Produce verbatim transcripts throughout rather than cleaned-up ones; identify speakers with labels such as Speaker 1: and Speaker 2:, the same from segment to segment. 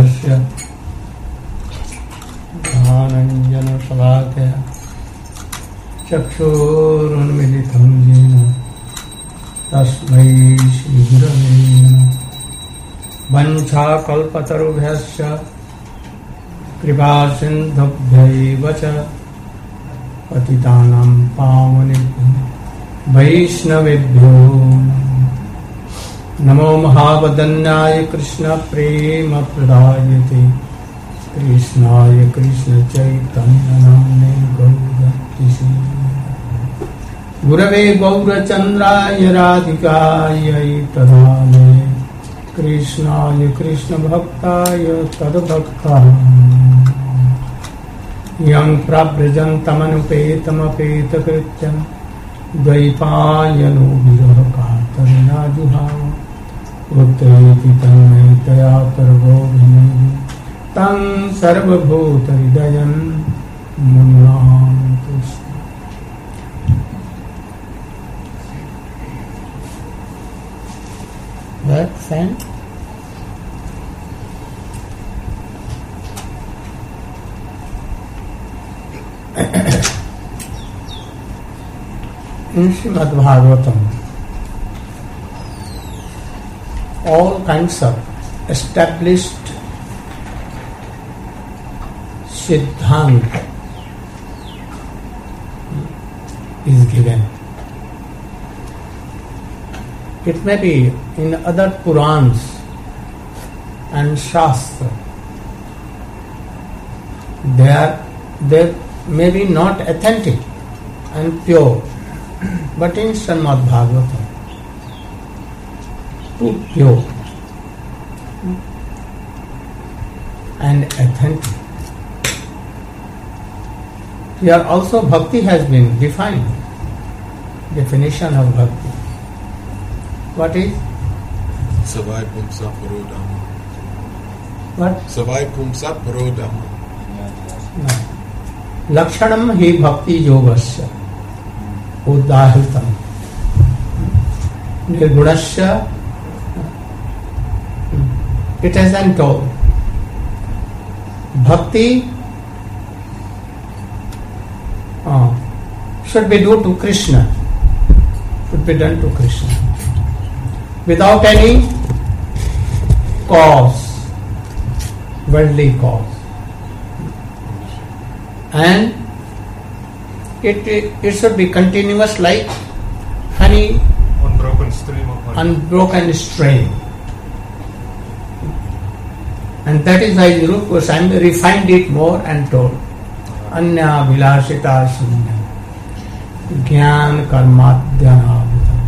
Speaker 1: तमोरूपधस्य ज्ञानाञ्जनशलाकया चक्षुरुन्मिलितं येन तस्मै श्रीगुरवे नमः। वञ्चाकल्पतरुभ्यश्च कृपासिन्धुभ्यैव च पतितानां पावनेभ्यो वैष्णवेभ्यो नमो महावदन्याय कृष्ण प्रेम प्रदायते कृष्णाय कृष्ण चैतन्य नाम्ने गौरतिसे गुरवे गौरचन्द्राय राधिकायै तदालये कृष्णाय कृष्ण भक्ताय तद्भक्ताय यं प्रव्रजन्तमनुपेतमपेतकृत्यं द्वैपायनो विरह कातरया जुहाव पुत्रेति तन्मयतया पर्वोऽभिनेदि तं सर्वभूतहृदयं मुनिनां तुष्टि। Works and in Srimad Bhagavatam, all kinds of established Siddhanta is given. It may be in other Purans and Shastra. They are, they may be not authentic and pure, but in Srimad Bhagavatam, too pure and authentic. Here also bhakti has been defined. Definition of bhakti. What is?
Speaker 2: Savai Pumsa Parodama.
Speaker 1: What?
Speaker 2: Savai Pumsa Parodama.
Speaker 1: No. Lakshanam hi bhakti yogasya udahitam nirgunasya. It has been told. Bhakti uh, should be due to Krishna. Should be done to Krishna. Without any cause, worldly cause. And it, it should be continuous like honey,
Speaker 3: unbroken stream of honey.
Speaker 1: Unbroken stream. And that is why Rupa Goswami refined it more and told Anya Vilasita Sunya Gyan Karmadhyana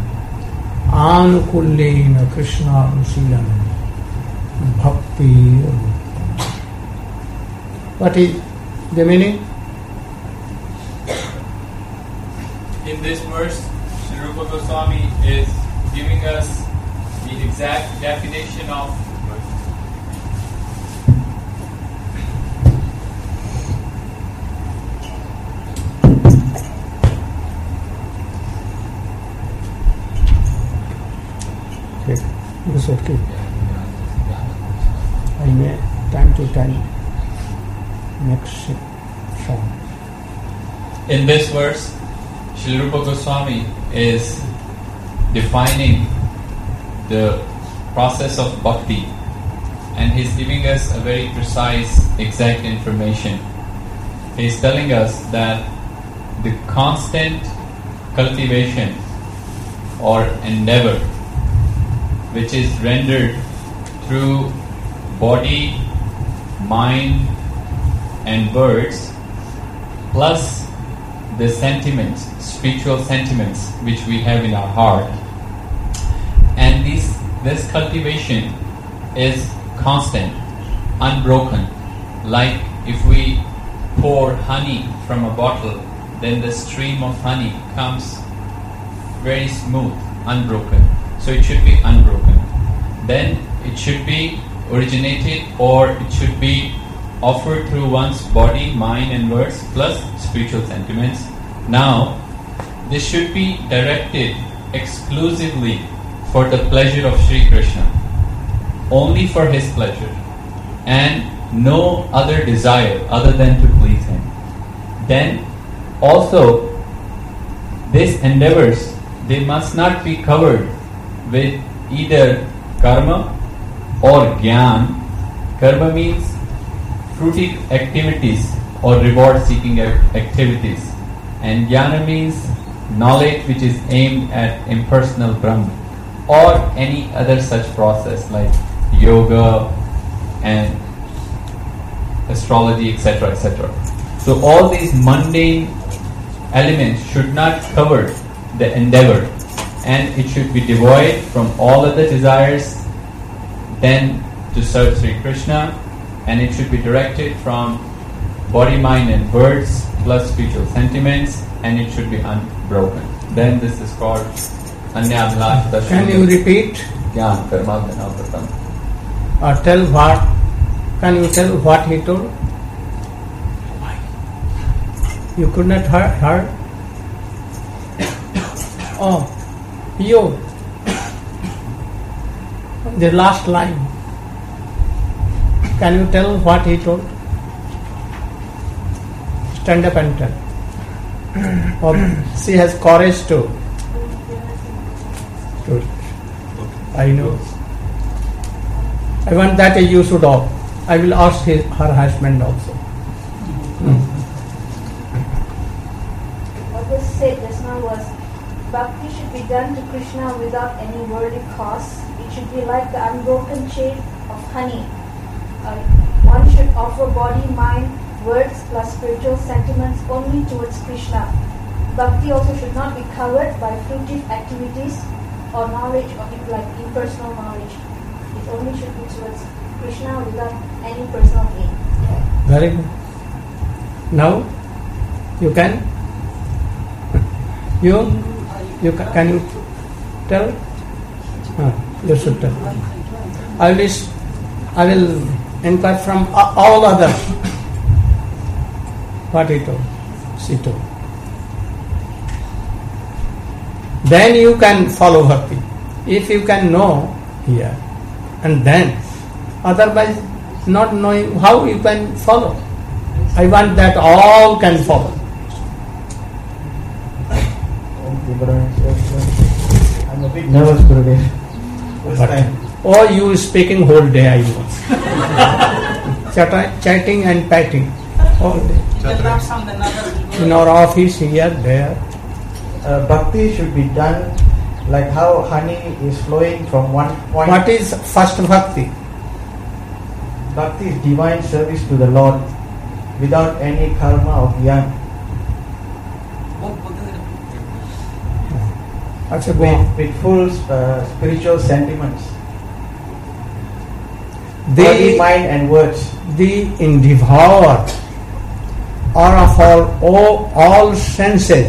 Speaker 1: Anukullena Krishna Usilam Bhakti. What is the meaning?
Speaker 4: In this verse, Sri Rupa Goswami is giving us the exact definition of
Speaker 1: This is okay. I may time to time next song.
Speaker 4: In this verse, Sri Rupa Goswami is defining the process of bhakti, and he's giving us a very precise, exact information. He's telling us that the constant cultivation or endeavor which is rendered through body, mind and words, plus the sentiments, spiritual sentiments which we have in our heart. And this, this cultivation is constant, unbroken. Like if we pour honey from a bottle, then the stream of honey comes very smooth, unbroken. So it should be unbroken. Then it should be originated, or it should be offered through one's body, mind and words plus spiritual sentiments. Now, this should be directed exclusively for the pleasure of Sri Krishna, only for his pleasure. and no other desire other than to please Him, then also these endeavors, they must not be covered with either karma or jnana. Karma means fruitive activities or reward-seeking activities, and jnana means knowledge which is aimed at impersonal Brahman, or any other such process like yoga and astrology, et cetera, et cetera. So all these mundane elements should not cover the endeavor, and it should be devoid from all other desires, then to serve Sri Krishna, and it should be directed from body, mind and words plus spiritual sentiments, and it should be unbroken. Then this is called Anyabhilasha.
Speaker 1: Can you repeat?
Speaker 4: Jnana Karma Dhanavatam.
Speaker 1: Or tell what? Can you tell what he told? You could not hear? heard? Oh, you. The last line. Can you tell what he told? Stand up and tell. Or she has courage to. to I know. I want that you should all. I will ask his, her husband also. Hmm.
Speaker 5: What was said just now was, bhakti should be done to Krishna without any worldly costs. It should be like the unbroken chain of honey. Uh, one should offer body, mind, words plus spiritual sentiments only towards Krishna. Bhakti also should not be covered by fruitive activities or knowledge, or like impersonal knowledge. It only should be towards Krishna without any personal gain.
Speaker 1: Very good. Now, you can? You? You ca- can you tell? Ah, you should tell. I wish I will inquire from a- all others what he told, she told. Then you can follow bhakti. If you can know here, and then, otherwise not knowing how you can follow. I want that all can follow.
Speaker 6: I'm a bit nervous, Gurudev. First
Speaker 1: But,
Speaker 6: time.
Speaker 1: or you speaking whole day, I know. Chat- chatting and patting all day. In our office, here, there.
Speaker 6: Uh, bhakti should be done like how honey is flowing from one point.
Speaker 1: What is first bhakti?
Speaker 6: Bhakti is divine service to the Lord without any karma of jnana.
Speaker 1: That's a go.
Speaker 6: With, with full uh, spiritual sentiments. Body,
Speaker 1: The,
Speaker 6: mind and words.
Speaker 1: the endeavor or of all, all, all senses,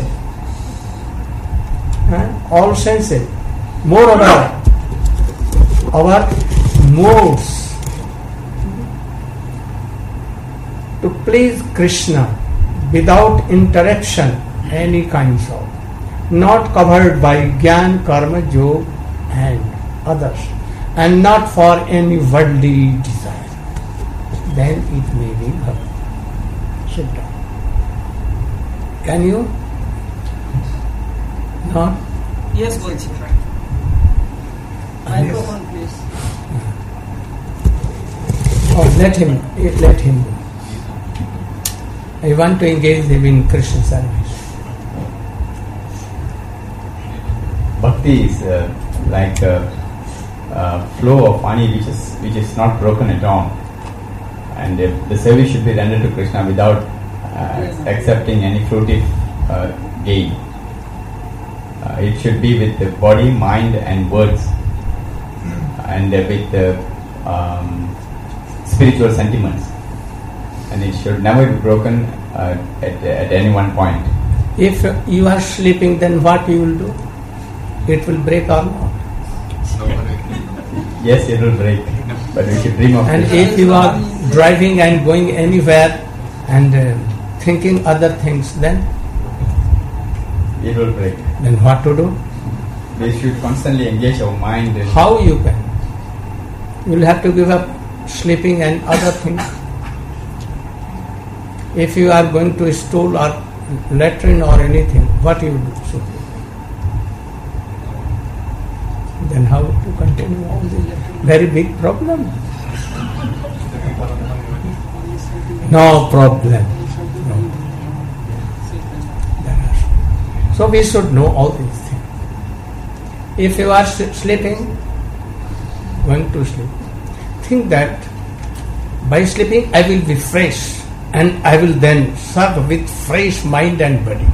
Speaker 1: huh? all senses. Moreover, our moves to please Krishna without interruption, any kinds of, not covered by Gyan, Karma, Yoga and others, and not for any worldly desire, then it may be bhakti. Sit down. Can you? Not?
Speaker 7: Yes, বলছি microphone please.
Speaker 1: Oh, let him, let him go. I want to engage him in Krishna service.
Speaker 8: Bhakti is uh, like a, a flow of honey which is which is not broken at all, and uh, the service should be rendered to Krishna without uh, accepting any fruitive uh, gain. Uh, it should be with the body, mind, and words, and uh, with the um, spiritual sentiments, and it should never be broken uh, at at any one point.
Speaker 1: If you are sleeping, then what you will do? It will break or not?
Speaker 8: Yes, it will break, but we should dream of
Speaker 1: And
Speaker 8: Krishna.
Speaker 1: if you are driving and going anywhere and uh, thinking other things, then
Speaker 8: It will break.
Speaker 1: then what to do?
Speaker 8: We should constantly engage our mind. In
Speaker 1: How you can? You will have to give up sleeping and other things. If you are going to stool or latrine or anything, what you do? So, then how to continue all this? Very big problem. No problem. No. So we should know all these things. If you are sleeping, going to sleep, think that by sleeping I will be fresh and I will then serve with fresh mind and body.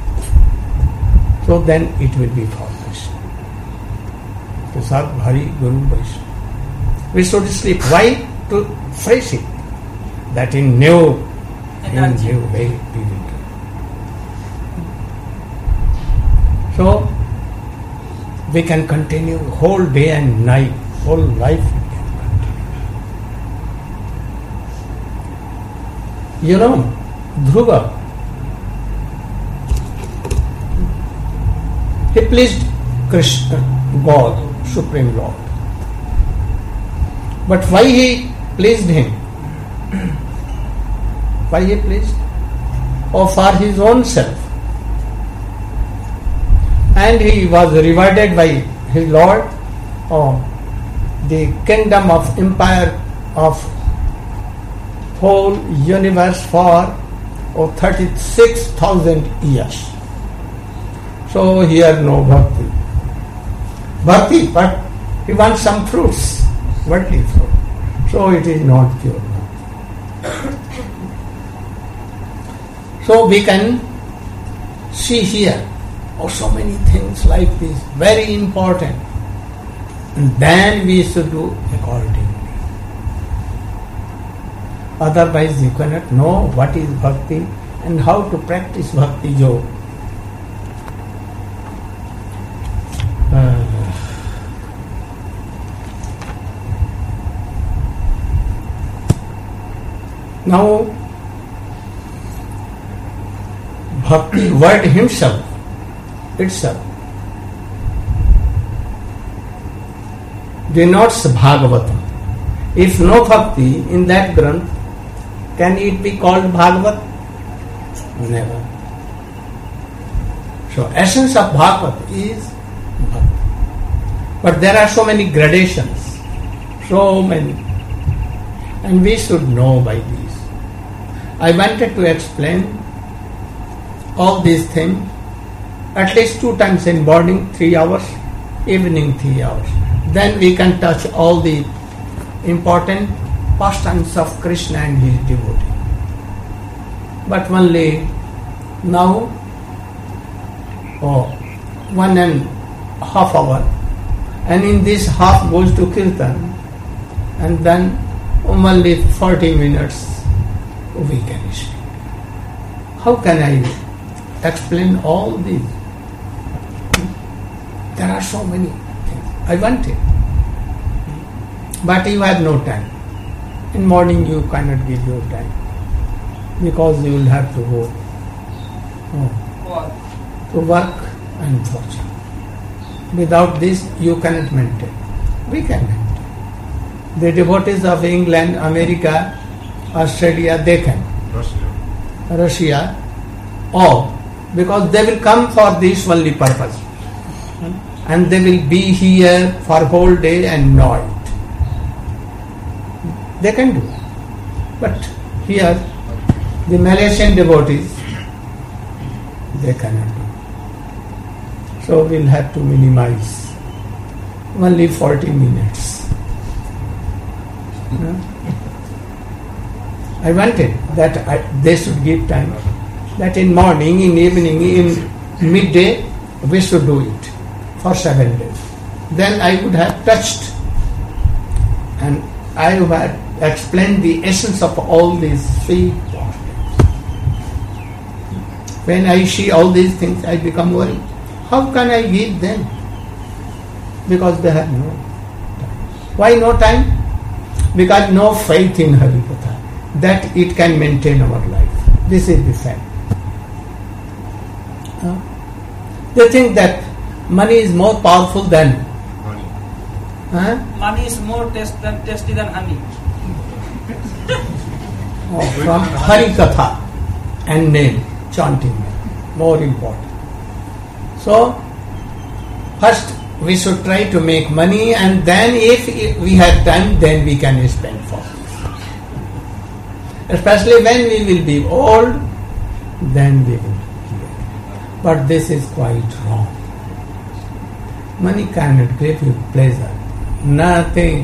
Speaker 1: So then it will be formless. To serve Hari, Guru, Vaishnava. We should sleep. Why? To fresh it. That in new, in new way we will do. So we can continue whole day and night, whole life we can continue. You know, Dhruva, he pleased Krishna, God, Supreme Lord. But why he pleased him? Why he pleased? Or for his own self. And he was rewarded by his Lord, oh, the kingdom of empire of whole universe for oh, thirty-six thousand years. So here no bhakti. Bhakti, but he wants some fruits, worldly fruit. So it is not pure. So we can see here, oh, so many things like this, very important. And then we should do accordingly. Otherwise you cannot know what is bhakti and how to practice bhakti yoga. Uh, now, bhakti word himself, itself, denotes Bhagavatam. If no bhakti in that granth, can it be called Bhagavat? Never. So essence of Bhagavat is bhakti. But there are so many gradations, so many, and we should know by these. I wanted to explain all these things at least two times in morning, three hours, evening, three hours. Then we can touch all the important pastimes of Krishna and his devotee. But only now, oh, one and a half hour, and in this half goes to Kirtan, and then only forty minutes we can speak. How can I explain all these? There are so many things. I want it. But you have no time. In morning you cannot give your time. Because you will have to go oh, to work and fortune. Without this you cannot maintain. We can maintain. The devotees of England, America, Australia, they can.
Speaker 3: Russia.
Speaker 1: Russia, all. Because they will come for this only purpose. And they will be here for whole day and night. They can do. But here, the Malaysian devotees, they cannot do. So we'll have to minimize. Only forty minutes. No? I wanted that I, they should give time. That in morning, in evening, in midday, we should do it for seven days. Then I would have touched and I would have explained the essence of all these three qualities. When I see all these things, I become worried. How can I give them? Because they have no time. Why no time? Because no faith in Harikatha that it can maintain our life. This is the fact. Uh, they think that money is more powerful than
Speaker 3: Money.
Speaker 1: huh?
Speaker 7: Money is more taste than tasty than honey.
Speaker 1: Oh, from Harikatha and name, chanting, more important. So, first we should try to make money, and then if we have time, then we can spend for this. Especially when we will be old, then we will hear. But this is quite wrong. Money cannot give you pleasure. Nothing.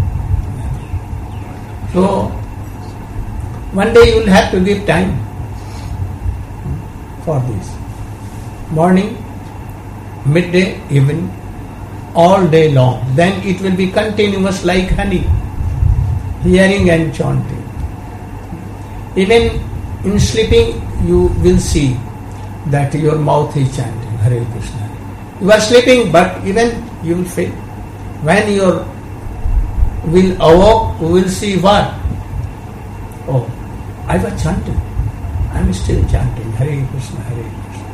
Speaker 1: So, one day you will have to give time for this. Morning, midday, evening, all day long. Then it will be continuous like honey, hearing and chanting. Even in sleeping, you will see that your mouth is chanting Hare Krishna. You are sleeping, but even you will feel. When your will awoke, you will see what? Oh, I was chanting. I am still chanting Hare Krishna, Hare Krishna.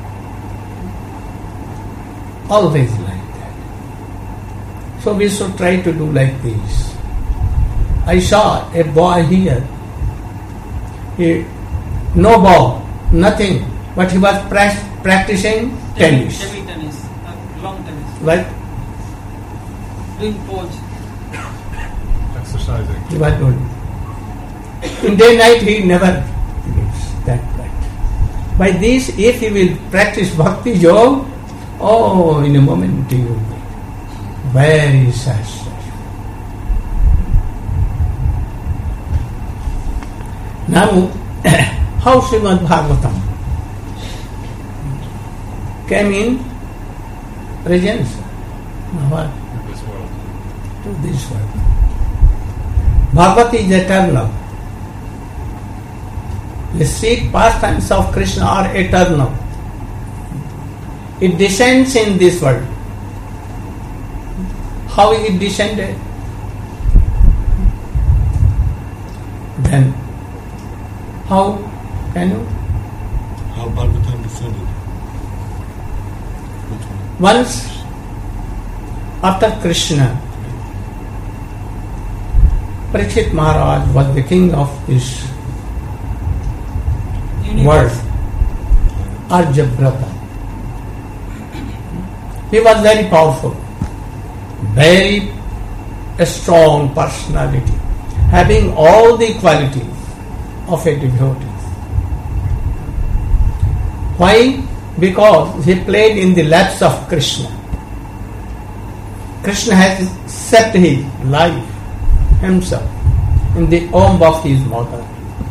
Speaker 1: Always like that. So we should try to do like this. I saw a boy here. He, no ball, nothing, but he was pra- practicing tennis.
Speaker 7: Table tennis, uh, long tennis.
Speaker 1: Like
Speaker 7: Doing pose.
Speaker 3: Exercising.
Speaker 1: he was doing. In day night he never gives that practice. By this, if he will practice bhakti yoga, oh, in a moment he will be very satisfied. Now, how Srimad Bhagavatam came in presence what?
Speaker 3: In this world.
Speaker 1: To this world. Bhagavad is eternal. The sweet pastimes of Krishna are eternal. It descends in this world. How it descended? Then, how can you?
Speaker 2: How Bhagavatam descended? Which one?
Speaker 1: Once, after Krishna, Parikshit Maharaj was the king of this world, Arjabrata. He was very powerful, very strong personality, having all the qualities of a devotee. Why? Because he played in the laps of Krishna. Krishna has set his life himself in the womb of his mother.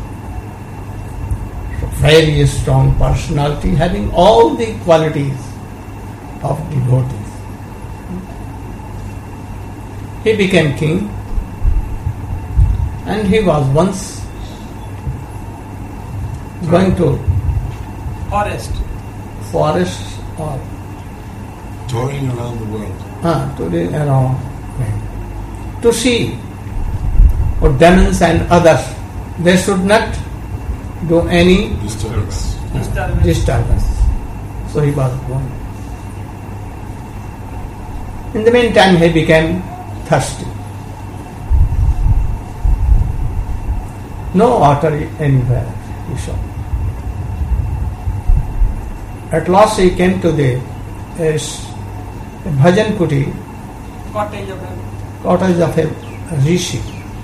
Speaker 1: So very strong personality, having all the qualities of devotees. He became king, and he was once going to
Speaker 7: Forest.
Speaker 1: forest or
Speaker 2: Touring around the world.
Speaker 1: uh, to the around to see or demons and others. They should not do any
Speaker 2: Disturbance.
Speaker 7: Disturbance.
Speaker 1: disturbance. So he was going. In the meantime, he became thirsty. No water anywhere, he saw. At last he came to the uh, bhajan kuti,
Speaker 7: Cottage of a
Speaker 1: cottage of a rishi.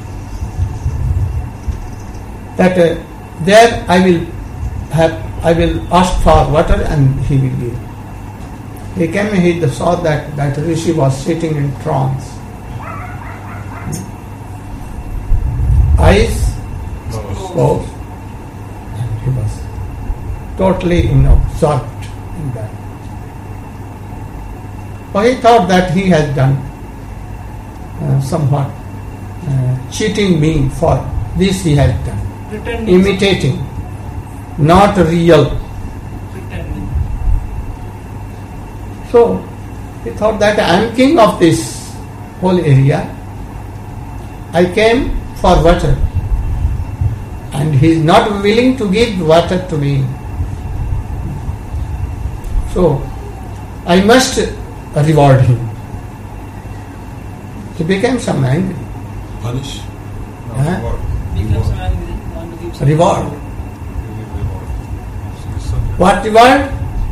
Speaker 1: That uh, there I will have, I will ask for water and he will give. He came and he saw that that rishi was sitting in trance. Eyes closed, and he was totally you know, absorbed in that. So he thought that he has done uh, somewhat uh, cheating me for this he has done.
Speaker 7: pretending.
Speaker 1: Imitating, not real.
Speaker 7: Pretending.
Speaker 1: So he thought that I am king of this whole area. I came for water, and he is not willing to give water to me. So I must reward him. He became some angry.
Speaker 2: Punish?
Speaker 3: No,
Speaker 1: Huh?
Speaker 3: reward.
Speaker 7: Become gives
Speaker 1: reward.
Speaker 3: Really reward. So it's something-
Speaker 1: What reward?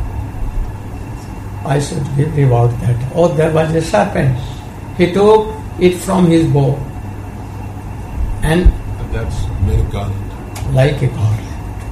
Speaker 1: I should give reward that. Oh, there was a serpent. He took it from his bow and
Speaker 2: And that's made of garland.
Speaker 1: like a garland.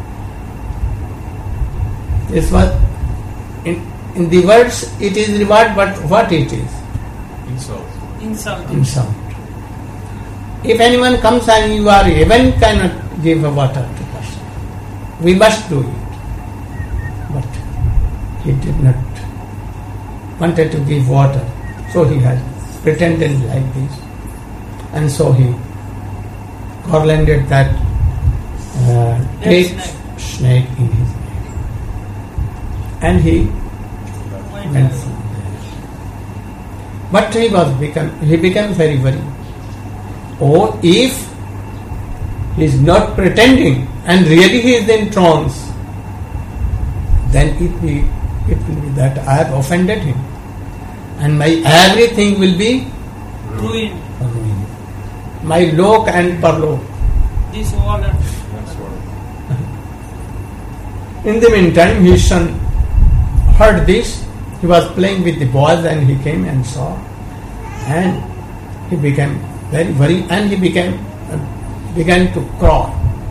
Speaker 1: This was in, in the words it is reward, but what it is?
Speaker 3: Insult.
Speaker 7: insult.
Speaker 1: Insult. If anyone comes and you are even cannot give a water to person, we must do it. But he did not wanted to give water, so he had pretended like this, and so he garlanded that uh,
Speaker 7: Dead
Speaker 1: dead
Speaker 7: snake.
Speaker 1: snake in his neck, and he
Speaker 7: Went
Speaker 1: went
Speaker 7: there.
Speaker 1: from there. But he was become he became very very. Oh, if he is not pretending and really he is in trance, then it be it will be that I have offended him, and my everything will be
Speaker 7: Ruined.
Speaker 1: ruined. My lok and parlok.
Speaker 7: This world and
Speaker 3: That's what.
Speaker 1: In the meantime, his son heard this. He was playing with the boys, and he came and saw, and he became very worried, and he became uh, began to cry.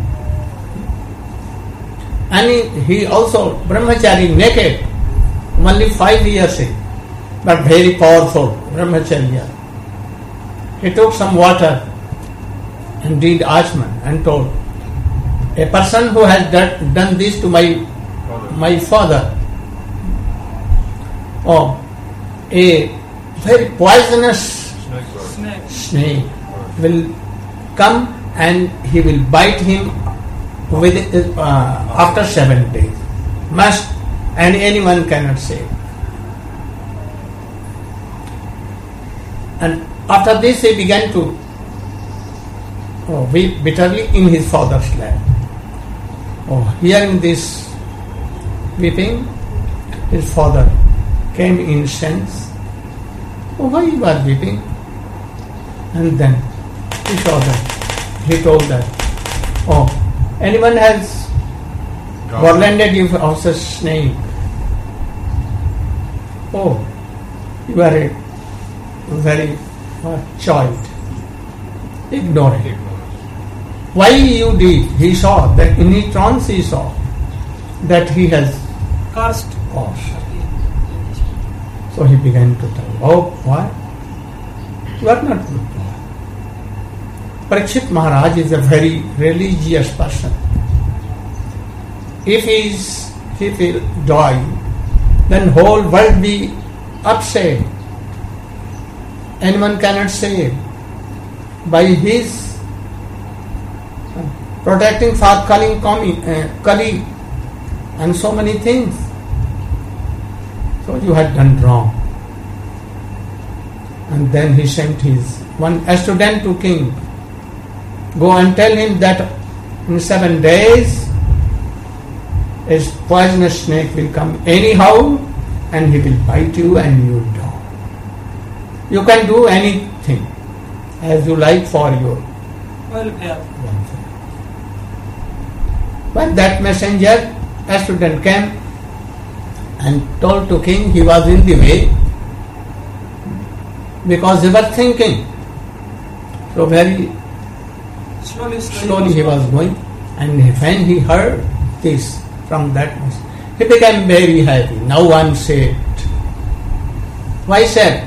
Speaker 1: And he, he also brahmachari naked, only five years old, but very powerful brahmacharya. He took some water and did ashman and told, a person who has done, done this to my
Speaker 3: Father.
Speaker 1: my father, or a very poisonous
Speaker 3: Snake bird.
Speaker 7: snake.
Speaker 1: snake will come and he will bite him with uh, after seven days. Must, and anyone cannot save. And after this he began to oh, weep bitterly in his father's lap. Oh, hearing this weeping, his father came in sense. Oh, why you are weeping? And then he saw that. He told that, oh, anyone has garlanded you of a snake? Oh, you are a very uh, child. Ignore him. Why you did? He saw that in his trance he saw that he has
Speaker 7: Cursed.
Speaker 1: caused. So he began to tell, oh, why? You are not good boy. Parikshit Maharaj is a very religious person. If he is, if he will die, then whole world be upset. Anyone cannot save. By his protecting for Kali, uh, Kali and so many things. So you had done wrong. And then he sent his one student to king. Go and tell him that in seven days a poisonous snake will come anyhow and he will bite you and you die. You can do anything as you like for your
Speaker 7: Welfare.
Speaker 1: welfare. But that messenger, a student came and told to king he was in the way because he was thinking. So very
Speaker 7: Slowly, slowly.
Speaker 1: slowly he was going, and when he heard this from that message, he became very happy. Now I am saved. Why saved?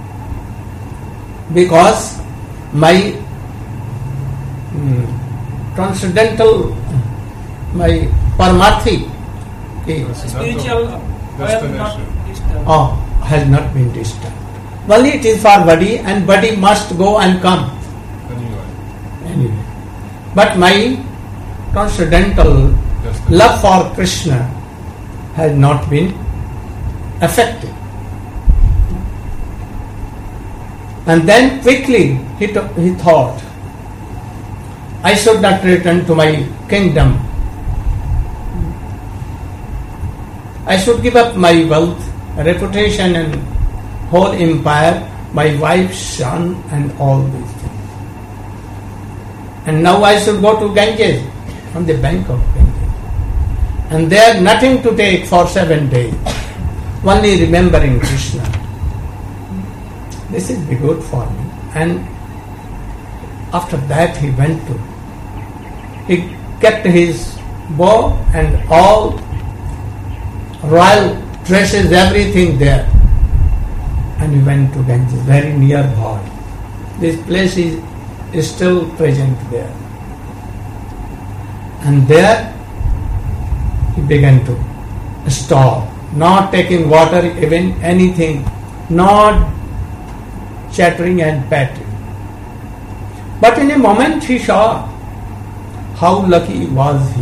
Speaker 1: Because my mm, transcendental, my Paramarthi is,
Speaker 7: Spiritual. I am not
Speaker 3: Destination.
Speaker 7: disturbed.
Speaker 1: oh, has not been disturbed. Only it is for body, and body must go and come.
Speaker 3: Anyway.
Speaker 1: Anyway. But my transcendental
Speaker 3: Destination.
Speaker 1: love for Krishna has not been affected. And then quickly he, to- he thought, I should not return to my kingdom. I should give up my wealth, reputation and whole empire, my wife, son and all these things. And now I should go to Ganges on the bank of Ganga. And there nothing to take for seven days, only remembering Krishna. This is be good for me. And after that he went to, he kept his bow and all royal dresses, everything there. And he went to Ganges, very nearby. This place is, is still present there. And there he began to stop, not taking water, even anything, not chattering and patting. But in a moment he saw how lucky was he,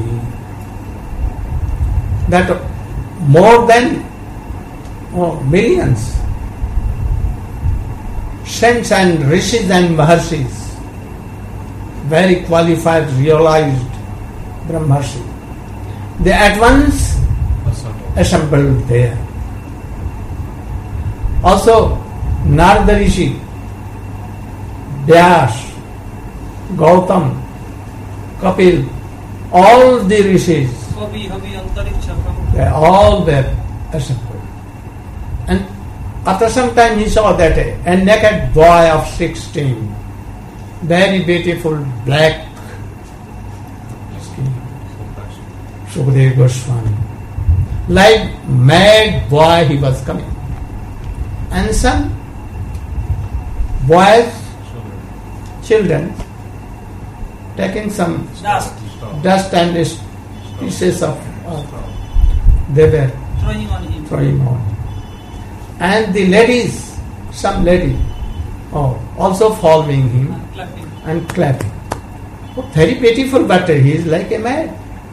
Speaker 1: that more than oh, millions saints and rishis and maharshis, very qualified, realized Brahmarshi, they at once assembled there. Also Narada Rishi, Vyas, Gautam, Kapil, all the rishis, they all were assembled. And after some time he saw that a, a naked boy of sixteen, very beautiful black skin, Sukadeva Goswami, like mad boy he was coming. And some boys, children, taking some
Speaker 7: Dust.
Speaker 1: dust and pieces of earth, they were
Speaker 7: Throwing on him.
Speaker 1: throwing on. And the ladies, some lady, oh, also following him
Speaker 7: And clapping.
Speaker 1: and clapping. Oh, very beautiful, but he is like a man.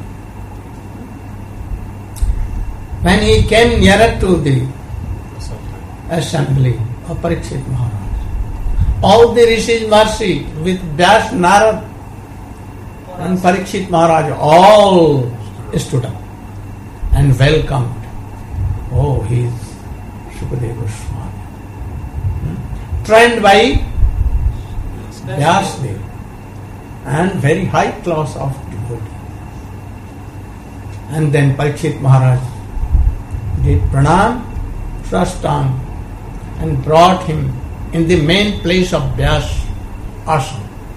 Speaker 1: When he came nearer to the assembly of Parikshit Maharaj, all the rishis Maharshi with Vyas, Narad and Parikshit Maharaj all stood up and welcomed. Oh, he is Sukadeva Goswami, hmm? trained by Vyasdev and very high class of devotee. And then Parikshit Maharaj did pranam, sashtang, and brought him in the main place of Vyas ashram.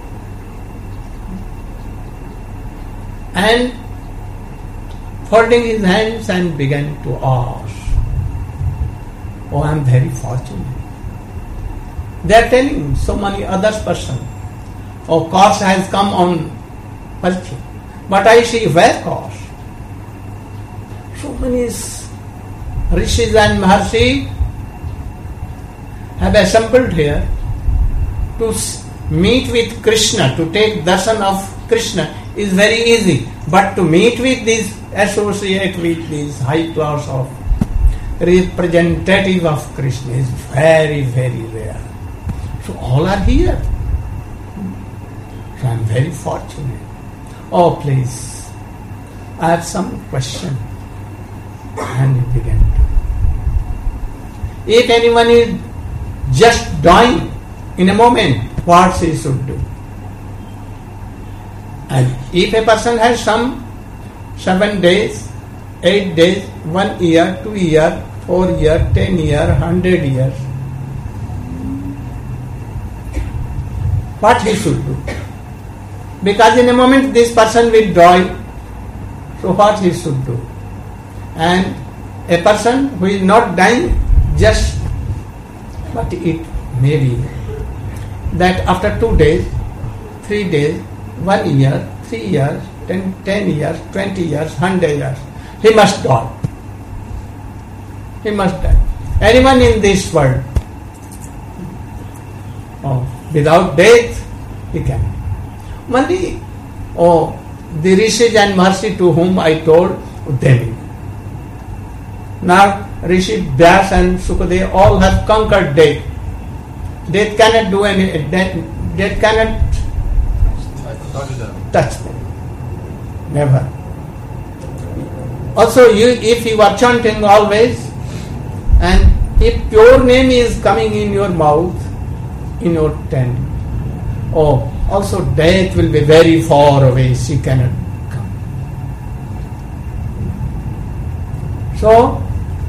Speaker 1: And folding his hands and began to ask, oh, I am very fortunate. They are telling so many other persons, oh, course has come on Parikshit, but I see where course? So many rishis and maharshi have assembled here to meet with Krishna, to take darshan of Krishna is very easy, but to meet with this, associate with this high class of representative of Krishna is very, very rare. So all are here. So I am very fortunate. Oh, please, I have some question. And he began to. If anyone is just dying in a moment, what he should do? And if a person has some seven days, eight days, one year, two year, four year, ten year, hundred years, what he should do? Because in a moment this person will die, so what he should do? And a person who is not dying, just, but it may be that after two days, three days, one year, three years, ten, ten years, twenty years, hundred years, he must die. He must die. Anyone in this world, oh, without death, he can. Only, oh, the rishis and maharshi to whom I told, them. Now, Rishi Vyas and Sukadeva all have conquered death. Death cannot do any, death, death cannot touch them. Never. Also, you, if you are chanting always, and if pure name is coming in your mouth, in your tent, oh, also death will be very far away, she cannot come. So,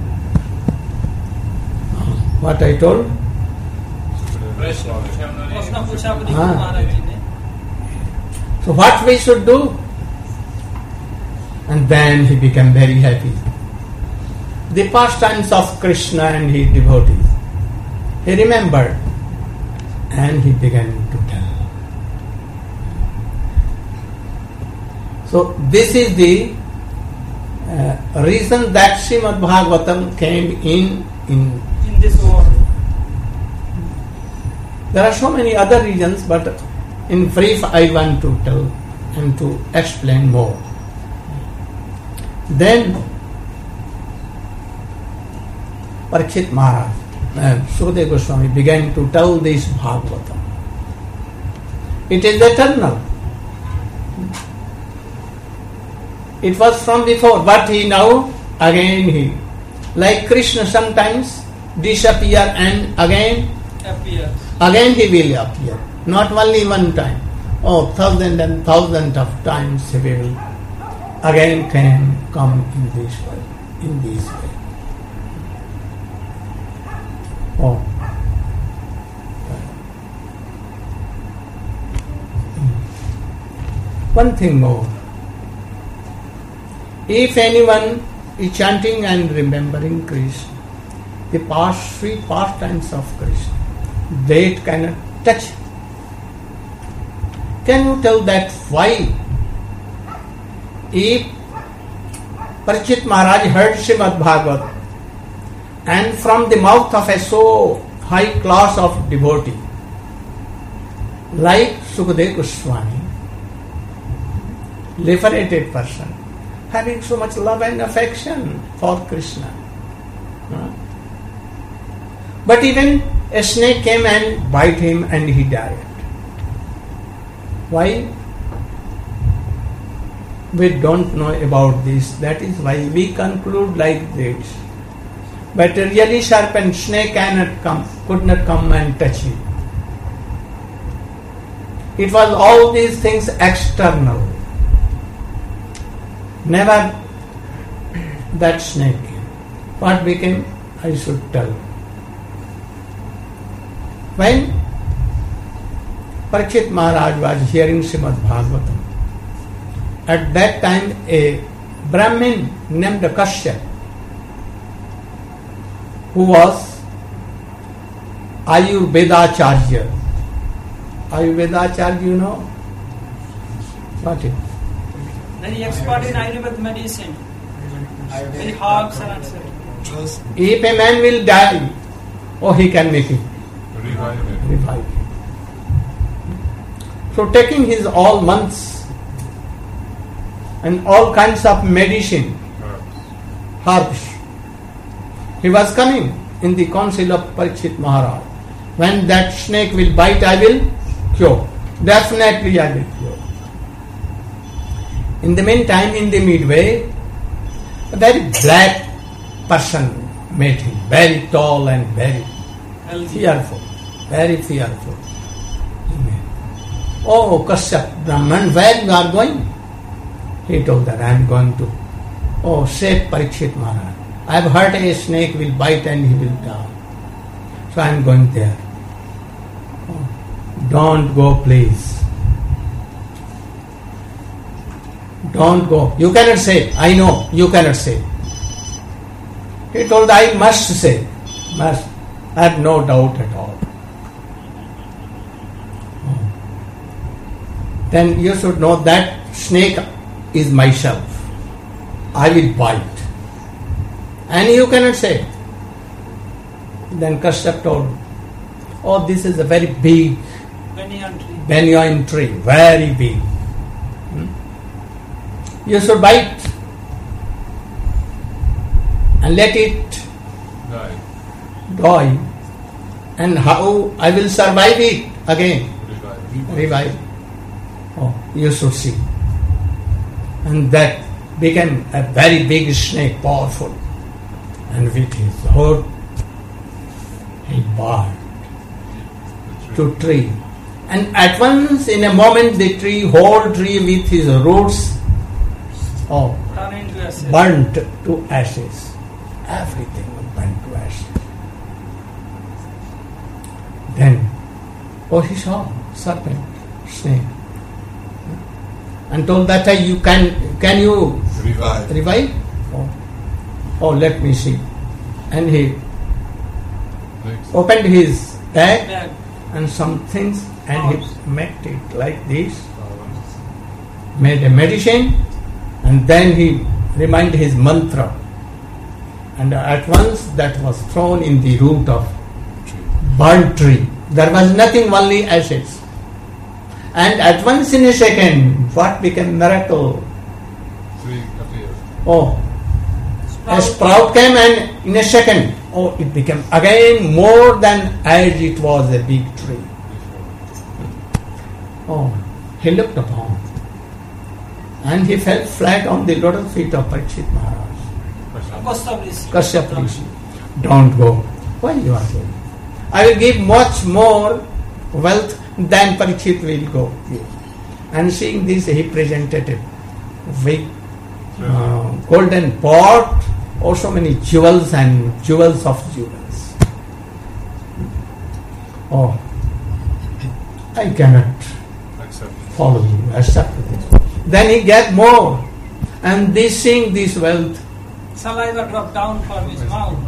Speaker 1: what I told?
Speaker 7: प्रश्न पूछा अपनी
Speaker 1: हाँ.
Speaker 7: महाराज जी ने.
Speaker 1: So what we should do? And then he became very happy. The pastimes of Krishna and his devotees. He remembered and he began to tell. So this is the uh, reason that Srimad Bhagavatam came in in
Speaker 7: In this world.
Speaker 1: There are so many other reasons, but in brief I want to tell and to explain more. Then Parikshit Maharaj, uh, Sukadeva Goswami began to tell this Bhagavatam. It is eternal. It was from before, but he now again he, like Krishna sometimes disappear and again
Speaker 7: Appears.
Speaker 1: again he will appear. Not only one time. Oh, thousand and thousand of times he will again can come in this way, in this way. Oh. One thing more. If anyone is chanting and remembering Krishna, the past three pastimes of Krishna, they cannot touch. Can you tell that why? If Parikshit Maharaj heard Srimad Bhagavatam and from the mouth of a so high class of devotee like Sukadeva Goswami, liberated person, having so much love and affection for Krishna. Huh? But even a snake came and bite him and he died. Why? We don't know about this. That is why we conclude like this. But really serpent, snake cannot come, could not come and touch him. It was all these things external. Never that snake came. What became, I should tell. When Parikshit Maharaj was hearing Srimad Bhagavatam, at that time a Brahmin named Kashyap, who was Ayurvedacharya. Ayurvedacharya, you know? What is it?
Speaker 7: Very expert in Ayurvedic medicine. Very herbs and et cetera.
Speaker 1: If a man will die, oh, he can make it.
Speaker 3: Revive it.
Speaker 1: Revive him. So taking his all months and all kinds of medicine, herbs, he was coming in the council of Parikshit Maharaj. When that snake will bite, I will cure. Definitely I will cure. In the meantime, in the midway, a very black person met him, very tall and very fearful, very fearful. Oh, Kashyap Brahman, where you are going? He told that I am going to, oh, save Parikshit Maharaj. I have heard a snake will bite and he will die. So I am going there. Oh, don't go, please. Don't go. You cannot say. I know you cannot say. He told, I must say. Must. I have no doubt at all. Oh. Then you should know that snake is myself. I will bite. And you cannot say. Then Kashyap told, oh, this is a very big
Speaker 7: Banyan tree.
Speaker 1: banyan tree, very big. Hmm? You should bite and let it
Speaker 3: Die.
Speaker 1: die. And how I will survive it again?
Speaker 3: Revive.
Speaker 1: Revive. Oh, you should see. And that became a very big snake, powerful. And with his hood, he burned to tree. And at once, in a moment, the tree, whole tree with his roots, oh,
Speaker 7: Turn into ashes.
Speaker 1: burnt to ashes. everything went to ash. Then, oh, he saw serpent, snake, and told that time, you can can you
Speaker 2: Revive.
Speaker 1: revive? Oh, oh, let me see. And he
Speaker 3: Next.
Speaker 1: opened his bag
Speaker 7: Bag.
Speaker 1: and some things, and he made it like this, made a medicine, and then he reminded his mantra, and at once that was thrown in the root of burnt tree. There was nothing, only ashes. And at once in a second, what became miracle?
Speaker 3: Tree appeared.
Speaker 1: Oh, a sprout came, and in a second, oh, it became again more than as it was a big tree. Oh, he looked upon, and he fell flat on the lotus feet of Parikshit Maharaj.
Speaker 7: Kashyap Rishi.
Speaker 1: Kashyap Rishi, don't go. Why you are going? I will give much more wealth than Parikshit will go. And seeing this, he presented a big uh, golden pot, also many jewels and jewels of jewels. Oh, I cannot
Speaker 3: Accept.
Speaker 1: follow you, accept this. Then he get more, and this seeing this wealth,
Speaker 7: Saliva dropped down from his mouth.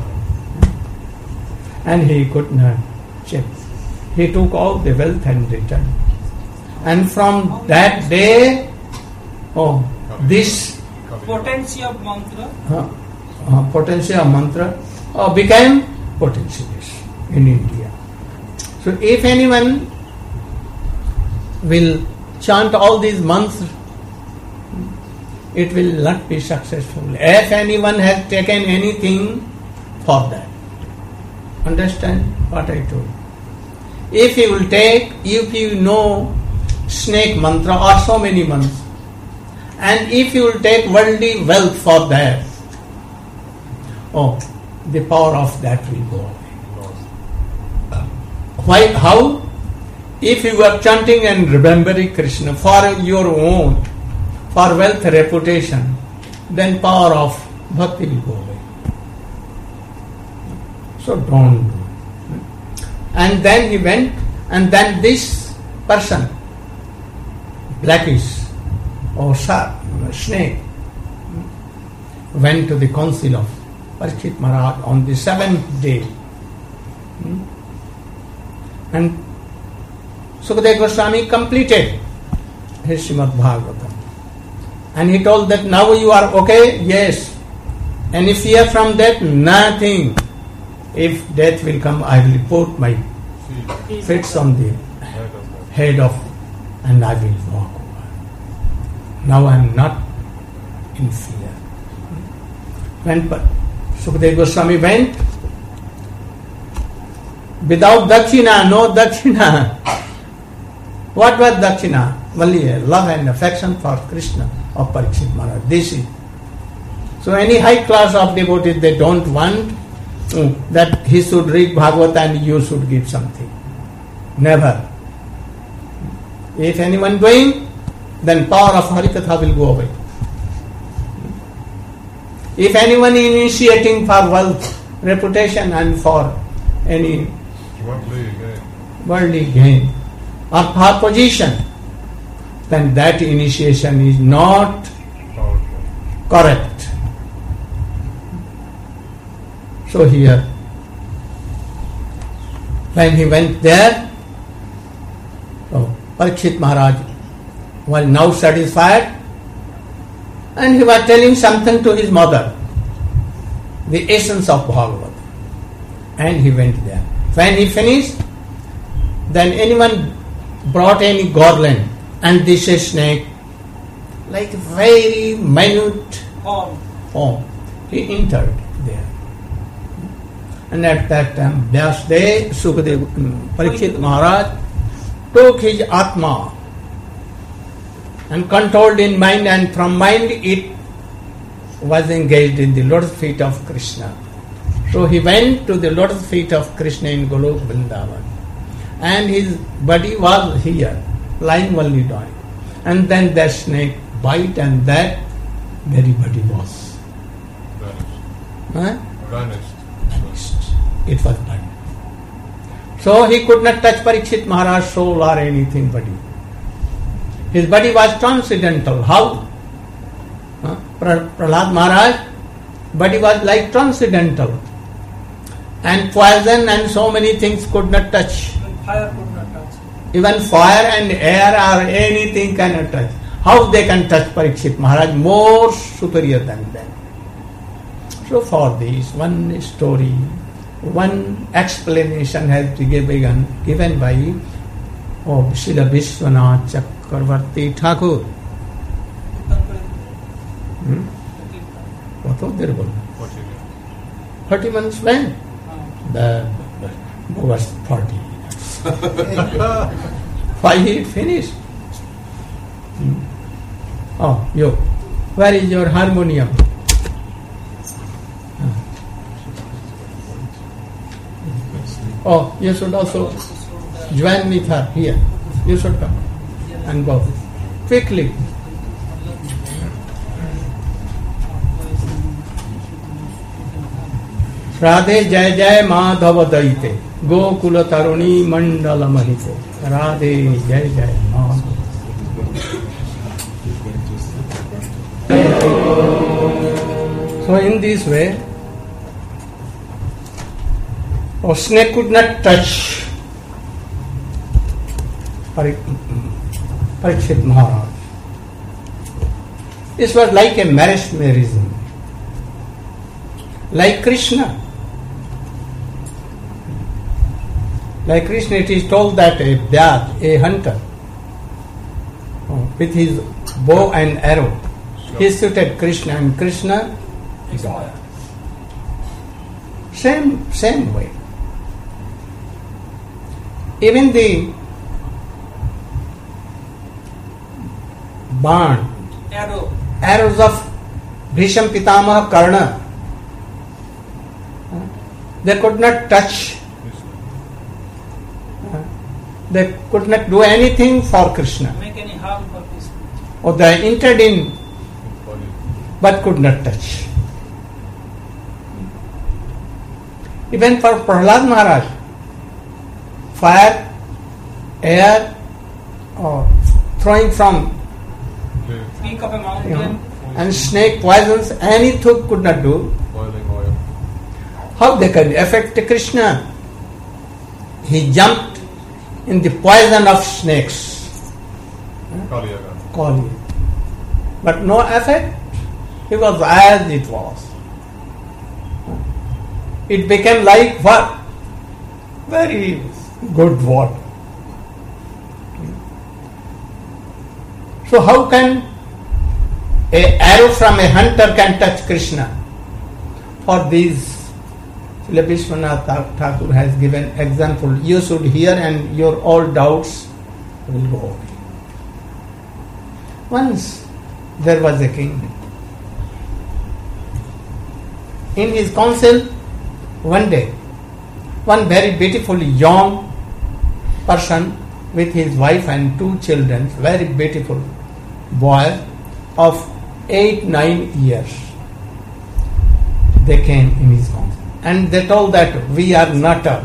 Speaker 1: and he could not check. He took all the wealth and returned. And from that day, oh, this
Speaker 7: Potency of mantra.
Speaker 1: uh, uh, potency of mantra uh, became potentialist in India. So if anyone will chant all these mantras, it will not be successful. If anyone has taken anything for that, understand what I told. If you will take, if you know snake mantra or so many mantras, and if you will take worldly wealth for that, oh, the power of that will go away. Why? How? If you are chanting and remembering Krishna for your own, for wealth, reputation, then power of bhakti will go away. So don't do. And then he went, and then this person, blackish or sharp, snake, went to the council of Parikshit Maharaj on the seventh day. And Sukadeva Goswami completed his Srimad Bhagavatam. And he told that now you are okay? Yes. Any fear from that? Nothing. If death will come, I will put my feet on the head of, and I will walk over. Now I am not in fear. When Sukadeva Goswami went, without dakshina, no dakshina. What was dakshina? Only a love and affection for Krishna of Parikshit Maharaj. This is. So any high class of devotees, they don't want mm, that he should read Bhagavad and you should give something. Never. If anyone doing, then power of Harikatha will go away. If anyone initiating for wealth, reputation and for any
Speaker 3: Worldly gain.
Speaker 1: worldly gain or for position, then that initiation is not
Speaker 3: Powerful.
Speaker 1: correct. So here, when he went there, oh, Parikshit Maharaj was now satisfied, and he was telling something to his mother, the essence of Bhagavad, and he went there. When he finished, then anyone brought any garland, and this is snake, like very minute
Speaker 7: Form.
Speaker 1: form. He entered there. And at that time, Vyasdev, Sukadeva, Parikshit Maharaj took his Atma and controlled in mind, and from mind it was engaged in the lotus feet of Krishna. So he went to the lotus feet of Krishna in Golok Vrindavan, and his body was here, lying only down. And then that snake bite, and that very body was.
Speaker 3: Vanished.
Speaker 1: Huh?
Speaker 3: Vanished.
Speaker 1: Vanished. It was burned. So he could not touch Parikshit Maharaj's soul or anything body. His body was transcendental. How? Huh? Pra- Prahlad Maharaj body was like transcendental. And poison and so many things could not touch.
Speaker 7: Even fire could not touch.
Speaker 1: Even fire and air or anything cannot touch. How they can touch Parikshit Maharaj? More superior than them. So for this, one story, one explanation has been given, given by oh, Srila Vishwanath Chakravarti Thakur. Hmm? What was there?
Speaker 3: What you did.
Speaker 1: Forty months when? The was forty. Why he finished? Hmm? Oh, you. Where is your harmonium? Oh, you should also join with her here. You should come and go quickly. Radhe जय जय माधव दैते गोकुल तरुणी मंडल महिते राधे जय जय Madhav. So in this way, oh, snake could not touch Parikshit Maharaj. This was like a mesmerism, like Krishna. Like Krishna, it is told that a Vyad, a hunter, with his bow and arrow, he shooted Krishna, and Krishna died. Same, same way. Even the barn,
Speaker 7: Arrow.
Speaker 1: arrows of Bhisham Pitamaha Karna, they could not touch. They could not do anything for Krishna.
Speaker 7: Make any harm for Krishna.
Speaker 1: Or they entered in but could not touch. Even for Prahlad Maharaj, fire, air, or throwing from
Speaker 7: Peak of a mountain.
Speaker 1: you know, and snake poisons, anything could not do.
Speaker 3: Boiling oil.
Speaker 1: How they can affect Krishna? He jumped in the poison of snakes.
Speaker 3: Kali Yaga.
Speaker 1: Kali. But no effect. He was as it was. It became like what? Very good water. So how can a arrow from a hunter can touch Krishna? For these, Srila Vishwanath Thakur has given example. You should hear and your all doubts will go away. Once there was a king. In his council, one day, one very beautiful young person with his wife and two children, very beautiful boy of eight, nine years, they came in his council. And they told that we are not a,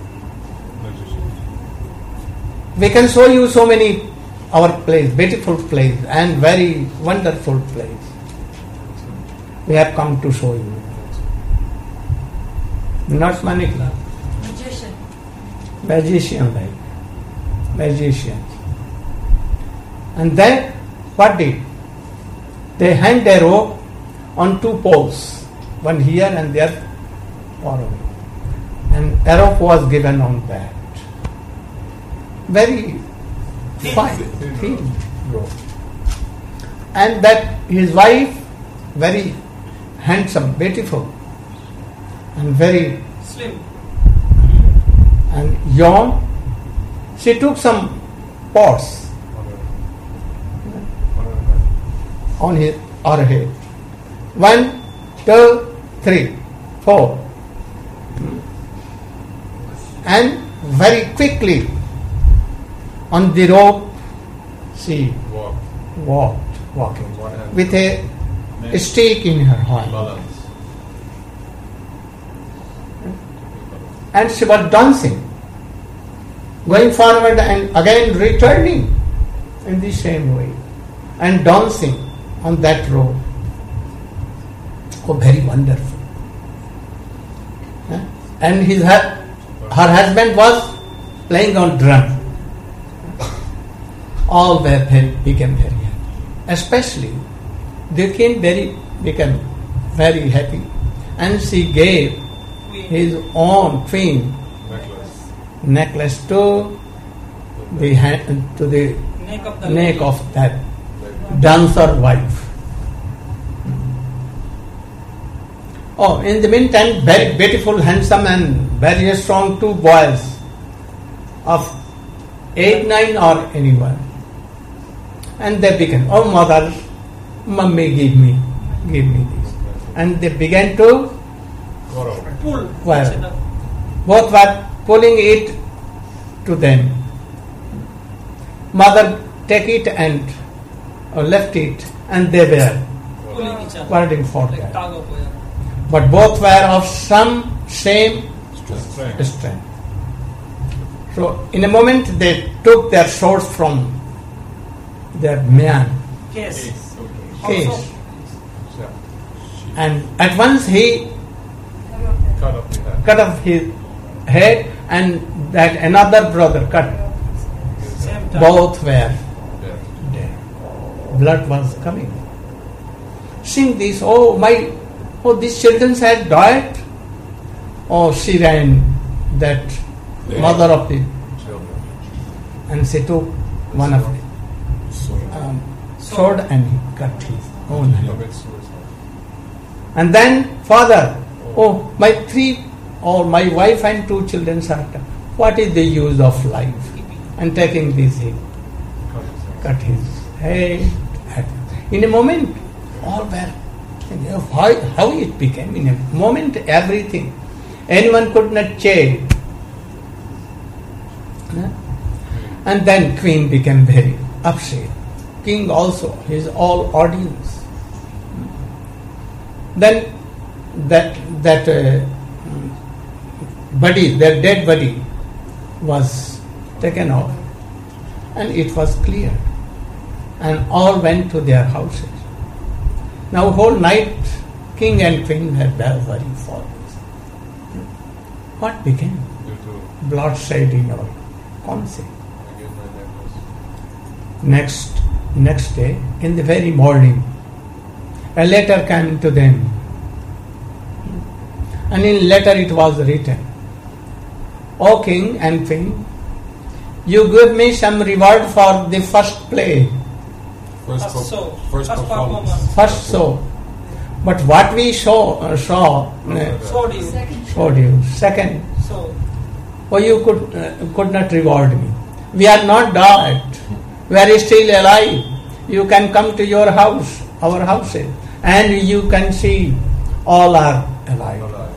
Speaker 1: we can show you so many our place, beautiful place and very wonderful place. We have come to show you. Not Manikla.
Speaker 5: Magician.
Speaker 1: Magician like. Magicians. And then what did? They hanged a rope on two poles, one here and the other far away. And a rope was given on that. Very fine, thin rope. And that his wife, very handsome, beautiful, and very
Speaker 7: Slim.
Speaker 1: and young, she took some pots on his or her head. One, two, three, four. And very quickly on the rope she
Speaker 3: Walk.
Speaker 1: walked, walking
Speaker 3: One hand.
Speaker 1: with a stick in her hand.
Speaker 3: Balance.
Speaker 1: and she was dancing, going forward and again returning in the same way, and dancing on that road. Oh, very wonderful. Huh? And his her, her husband was playing on drum. All were very, became very happy. Especially, the king very became very happy, and she gave his own queen
Speaker 3: Necklace.
Speaker 1: necklace to the hand, to the
Speaker 7: Neck of the
Speaker 1: neck
Speaker 7: lady.
Speaker 1: of that dancer wife. Oh, in the meantime, very beautiful, handsome, and very strong two boys of eight, nine, or anyone. And they began, oh mother, mummy, give me, give me this. And they began to,
Speaker 3: Got out.
Speaker 7: Pull.
Speaker 1: Well.
Speaker 7: Instead of-
Speaker 1: both were pulling it to them. Mother take it and or left it, and they were
Speaker 7: Pulling each other.
Speaker 1: waiting for
Speaker 7: Like
Speaker 1: that.
Speaker 7: tug of war.
Speaker 1: But both were of some same
Speaker 3: Strength.
Speaker 1: strength. So in a moment they took their swords from their man
Speaker 7: Case.
Speaker 1: case,
Speaker 7: Also,
Speaker 3: Yeah.
Speaker 1: and at once he
Speaker 3: Cut off the head.
Speaker 1: cut off his head, and that another brother cut.
Speaker 7: same time.
Speaker 1: Both were
Speaker 3: Yeah.
Speaker 1: dead. Blood was coming. Seeing this, oh my, oh these children had died. Oh, she ran, that
Speaker 2: Yeah.
Speaker 1: mother of the,
Speaker 2: Children.
Speaker 1: and she took one of the
Speaker 2: So,
Speaker 1: um, sword and he cut his own hand.
Speaker 3: Commit suicide.
Speaker 1: And then father, oh my three, or my wife and two children are dead. What is the use of life? And taking this, he
Speaker 3: Cut his head.
Speaker 1: cut his head. In a moment, all were thinking, oh, how, how it became. In a moment, everything. Anyone could not change. Huh? And then queen became very upset. King also, his all audience. Then that that uh, body, their dead body, was taken off, and it was cleared, and all went to their houses. Now whole night, king and queen were very very for this. What became?
Speaker 3: Due to
Speaker 1: Bloodshed in our concept.
Speaker 3: I gave my necklace.
Speaker 1: Next next day, in the very morning, a letter came to them, and in letter it was written, O king and queen, you give me some reward for the first play,
Speaker 2: first,
Speaker 7: First
Speaker 2: per-
Speaker 7: show.
Speaker 2: first
Speaker 7: First
Speaker 2: performance.
Speaker 7: performance.
Speaker 1: first show. But what we saw, uh, saw uh,
Speaker 7: Showed you.
Speaker 1: showed you second.
Speaker 7: So,
Speaker 1: Oh, you could uh, could not reward me. We are not died. We are still alive. You can come to your house, our houses, and you can see all are alive.
Speaker 3: Alive.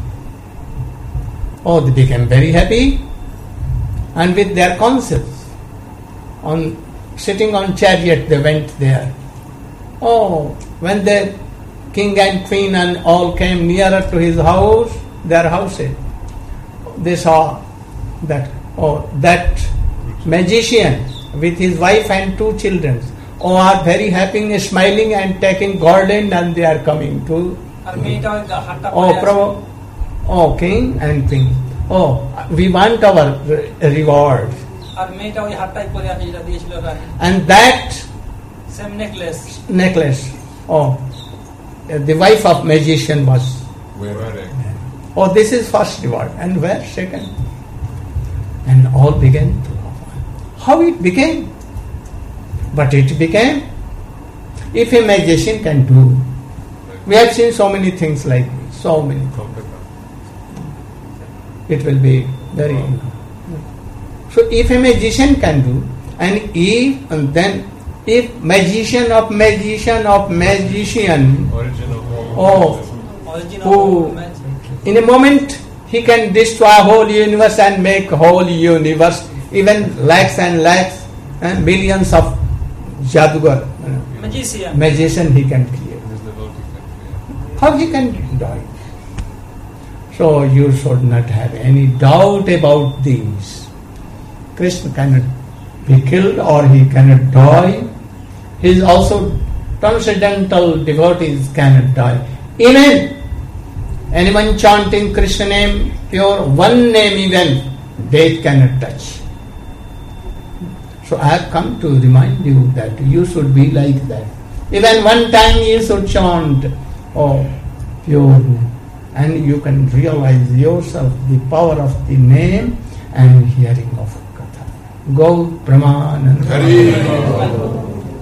Speaker 1: Oh, they became very happy, and with their consuls, on sitting on chariot, they went there. Oh, when the king and queen and all came nearer to his house, their houses, they saw that, oh, that magician with his wife and two children, oh, are very happy, smiling and taking garland, and they are coming to,
Speaker 7: আর মেয়েটা ওই গা- হাতটা
Speaker 1: oh,
Speaker 7: পরে আছে।
Speaker 1: pro, oh, king and queen, oh, we want our re- reward.
Speaker 7: আর মেয়েটা ওই হাতটাই পরে আছে যেটা দিয়েছিল রানী।
Speaker 1: And that
Speaker 7: Same necklace.
Speaker 1: necklace, oh, the wife of magician was,
Speaker 3: Wearing.
Speaker 1: oh, this is first reward, and where second? And all began to laugh. How it became? But it became, if a magician can do, we have seen so many things like this, so many.
Speaker 3: Competa.
Speaker 1: It will be very. So if a magician can do, and if and then if magician of magician of magician,
Speaker 3: Origin of all.
Speaker 1: oh,
Speaker 7: Origin
Speaker 1: who
Speaker 7: of magic.
Speaker 1: in a moment he can destroy whole universe and make whole universe, even lakhs and lakhs and millions of jadugar, uh,
Speaker 7: Magician.
Speaker 1: magician he can create.
Speaker 3: His devotee can create.
Speaker 1: How he can do it? So you should not have any doubt about these. Krishna cannot be killed or he cannot die. He is also transcendental devotees cannot die. Even anyone chanting Krishna name, pure one name even, death cannot touch. So I have come to remind you that you should be like that. Even one time you should chant, oh, pure name. And you can realize yourself the power of the name and hearing of Katha. Go Brahmananda.
Speaker 3: Hari.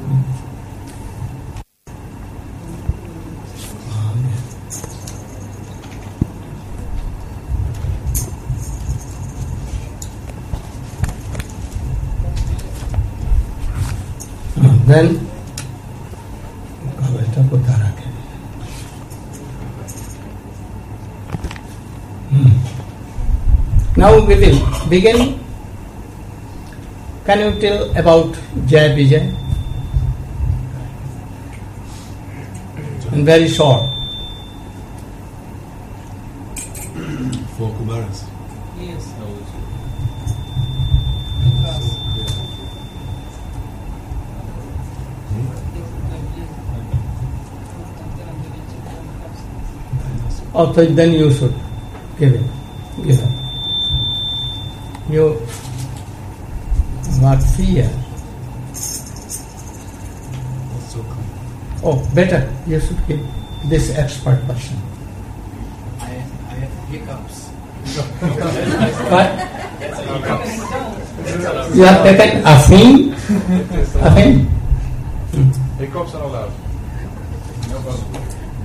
Speaker 1: Then hmm. Now we will begin. Can you tell about Jai Vijay? And very short.
Speaker 2: Four Kumaras.
Speaker 7: Yes.
Speaker 1: Oh, so then you should give it. Give it. You not fear. Oh, better. You should give this expert person.
Speaker 6: I, I have hiccups.
Speaker 1: What? You have taken Afim? Afim?
Speaker 3: Hiccups are allowed. No problem.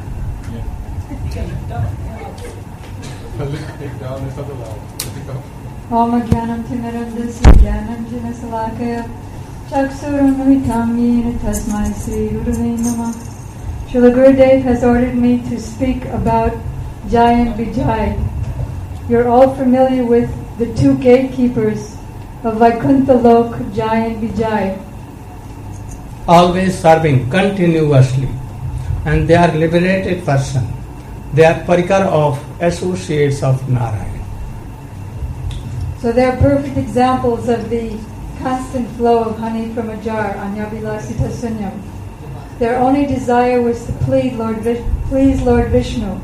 Speaker 3: A little take down is not allowed. Hiccup.
Speaker 9: Om Jnanam Timirandasya Jnanam Jinasalakaya Chaksuramritam Yena Tasmai Sri Gurave Namah. Srila Gurudev has ordered me to speak about Jai and Vijay. You're all familiar with the two gatekeepers of Vaikuntha Lok, Jai and Vijay.
Speaker 1: Always serving continuously. And they are liberated person. They are parikar of associates of Narayan.
Speaker 9: So they are perfect examples of the constant flow of honey from a jar, Anyavilasita Sunyam. Their only desire was to please Lord, please Lord Vishnu.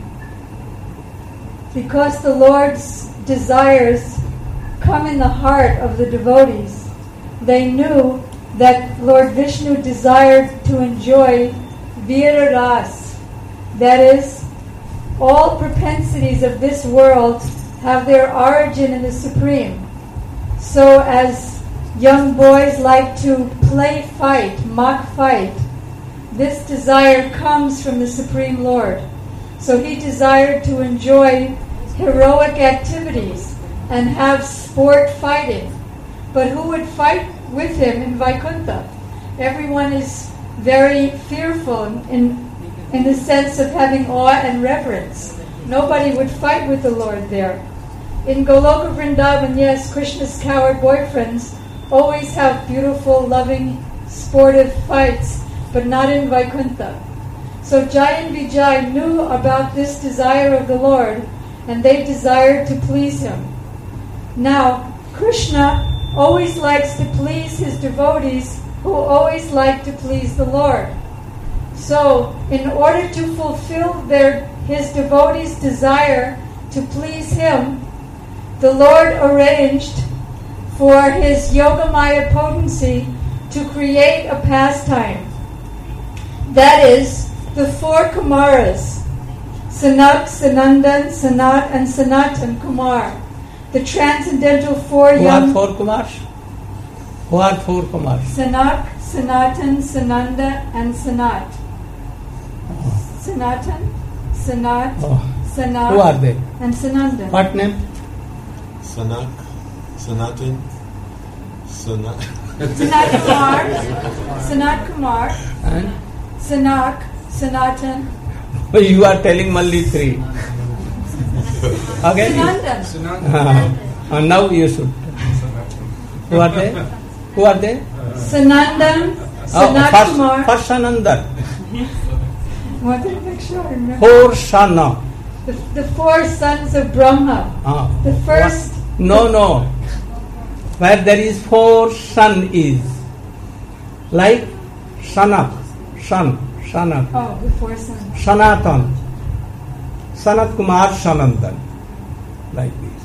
Speaker 9: Because the Lord's desires come in the heart of the devotees, they knew that Lord Vishnu desired to enjoy Vira Ras. That is, all propensities of this world have their origin in the Supreme. So as young boys like to play fight, mock fight, this desire comes from the Supreme Lord. So he desired to enjoy heroic activities and have sport fighting. But who would fight with him in Vaikuntha? Everyone is very fearful in, in the sense of having awe and reverence. Nobody would fight with the Lord there. In Goloka Vrindavan, yes, Krishna's coward boyfriends always have beautiful, loving, sportive fights, but not in Vaikuntha. So Jai and Vijay knew about this desire of the Lord, and they desired to please him. Now, Krishna always likes to please his devotees who always like to please the Lord. So, in order to fulfill their his devotees' desire to please him, the Lord arranged for his Yogamaya potency to create a pastime. That is, the four Kumaras, Sanak, Sanandan, Sanat, and Sanatan Kumar, the transcendental four
Speaker 1: Who
Speaker 9: young...
Speaker 1: are four Kumars? Who are four Kumars?
Speaker 9: Sanak, Sanatan, Sananda, and Sanat.
Speaker 1: Oh.
Speaker 9: Sanatan, Sanat,
Speaker 1: Oh.
Speaker 9: Sanat,
Speaker 1: Who are they?
Speaker 9: and Sanandan.
Speaker 1: What name?
Speaker 2: Sanak, Sanatan, Sanak.
Speaker 9: Sanat Kumar, Sanat Kumar,
Speaker 1: And
Speaker 9: Sanak, Sanatan,
Speaker 1: you are telling only three. Okay?
Speaker 9: Sanandan.
Speaker 1: Uh, and now you should. Who are they? Who are they?
Speaker 9: Sanandan,
Speaker 1: Oh,
Speaker 9: Sanat
Speaker 1: first,
Speaker 9: Kumar.
Speaker 1: first Sanandan.
Speaker 9: Wanted to make sure I remember.
Speaker 1: Four Sana.
Speaker 9: The, the four sons of Brahma.
Speaker 1: Ah,
Speaker 9: The first.
Speaker 1: what? No, no. Where there is four sun is like Sanak, sun, Sanak,
Speaker 9: Oh, the four sons.
Speaker 1: Sanatan, Sanat Kumar Sanandan, like this.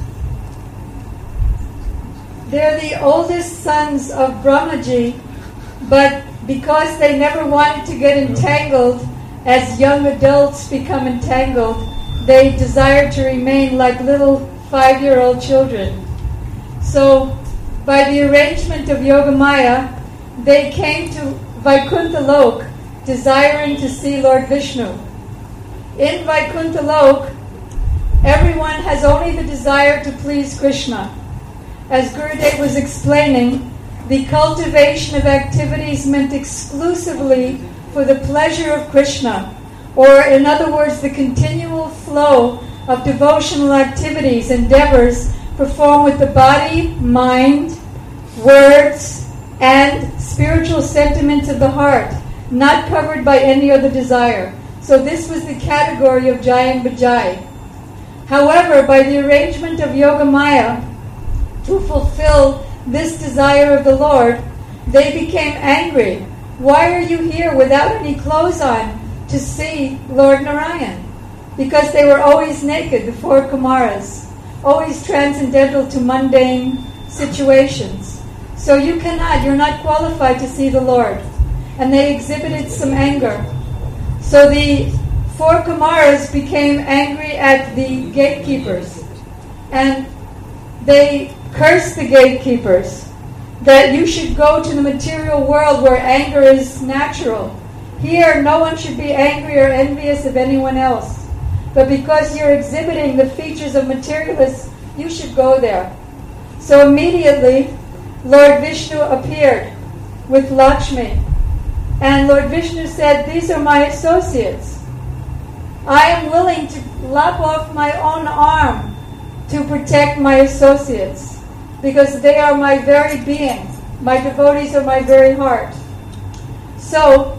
Speaker 9: They're the oldest sons of Brahmaji, but because they never wanted to get entangled, as young adults become entangled, they desired to remain like little five-year-old children. So, by the arrangement of Yogamaya, they came to Vaikuntha Lok, desiring to see Lord Vishnu. In Vaikuntha Lok, everyone has only the desire to please Krishna. As Gurudev was explaining, the cultivation of activities meant exclusively for the pleasure of Krishna, or in other words, the continual flow of devotional activities, endeavors performed with the body, mind, words, and spiritual sentiments of the heart, not covered by any other desire. So this was the category of Jai and Vijay. However, by the arrangement of Yogamaya, to fulfill this desire of the Lord, they became angry. Why are you here without any clothes on to see Lord Narayan? Because they were always naked, the four Kumaras, always transcendental to mundane situations. So you cannot, you're not qualified to see the Lord. And they exhibited some anger. So the four Kumaras became angry at the gatekeepers. And they cursed the gatekeepers that you should go to the material world where anger is natural. Here, no one should be angry or envious of anyone else. But because you're exhibiting the features of materialists, you should go there. So immediately, Lord Vishnu appeared with Lakshmi. And Lord Vishnu said, these are my associates. I am willing to lop off my own arm to protect my associates, because they are my very being. My devotees are my very heart. So,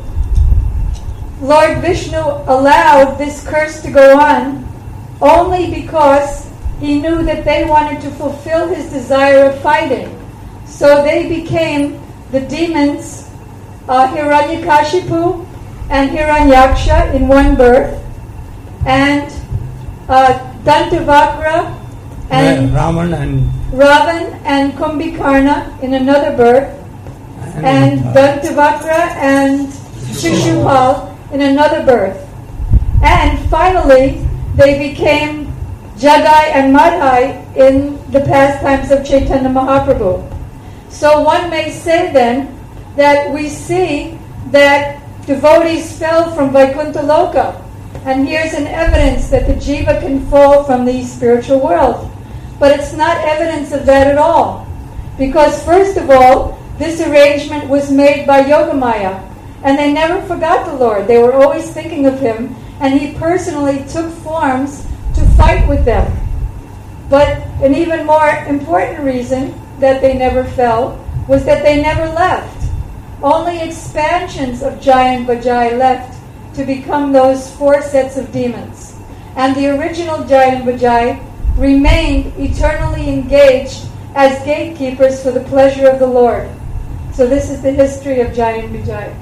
Speaker 9: Lord Vishnu allowed this curse to go on only because he knew that they wanted to fulfill his desire of fighting. So they became the demons, uh, Hiranyakashipu and Hiranyaksha in one birth, and uh, Dantavakra and
Speaker 1: Ravan and
Speaker 9: Ravan and Kumbhikarna in another birth, and, and Dantavakra and Shishupal in another birth. And finally, they became Jagai and Madhai in the pastimes of Chaitanya Mahaprabhu. So one may say then that we see that devotees fell from Vaikuntha Loka. And here's an evidence that the jiva can fall from the spiritual world. But it's not evidence of that at all. Because first of all, this arrangement was made by Yogamaya. And they never forgot the Lord. They were always thinking of Him. And He personally took forms to fight with them. But an even more important reason that they never fell was that they never left. Only expansions of Jai and Vijay left to become those four sets of demons. And the original Jai and Vijay remained eternally engaged as gatekeepers for the pleasure of the Lord. So this is the history of Jai and Vijay.